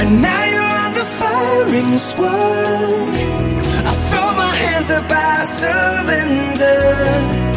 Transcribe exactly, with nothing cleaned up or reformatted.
and now you're on the firing squad. I throw my hands up, I surrender.